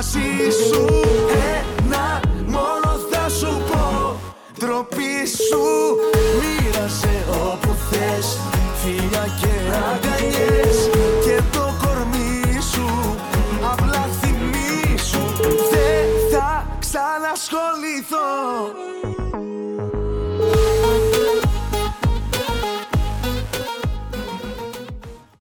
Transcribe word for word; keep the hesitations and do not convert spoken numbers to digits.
μαζί σου. Ένα μόνο θα σου πω, ντροπή σου. Μοίρασε όπου θες, φιλιά και αγκαλιές. Και το κορμί σου, απλά θυμίσου. Δεν θα ξανασχοληθώ.